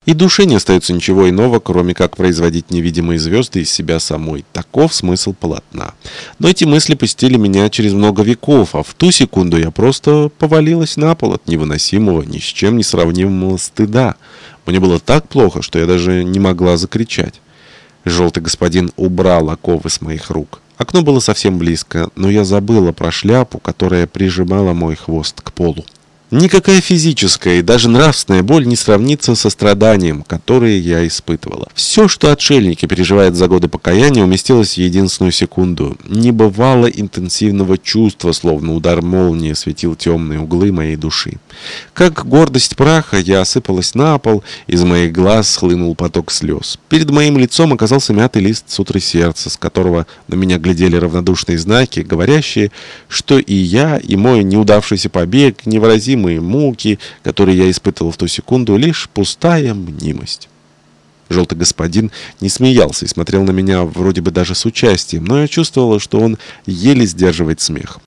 И душе не остается ничего иного, кроме как производить невидимые звезды из себя самой. Таков смысл полотна. Но эти мысли посетили меня через много веков, а в ту секунду я просто повалилась на пол от невыносимого, ни с чем не сравнимого стыда. Мне было так плохо, что я даже не могла закричать. Желтый господин убрал оковы с моих рук. Окно было совсем близко, но я забыла про шляпу, которая прижимала мой хвост к полу. Никакая физическая и даже нравственная боль не сравнится со страданием, которое я испытывала. Все, что отшельники переживают за годы покаяния, уместилось в единственную секунду. Не бывало интенсивного чувства, словно удар молнии светил темные углы моей души. Как гордость праха, я осыпалась на пол, из моих глаз схлынул поток слез. Перед моим лицом оказался мятый лист сутры сердца, с которого на меня глядели равнодушные знаки, говорящие, что и я, и мой неудавшийся побег, невыразимые муки, которые я испытывал в ту секунду, лишь пустая мнимость. Желтый господин не смеялся и смотрел на меня вроде бы даже с участием, но я чувствовала, что он еле сдерживает смех.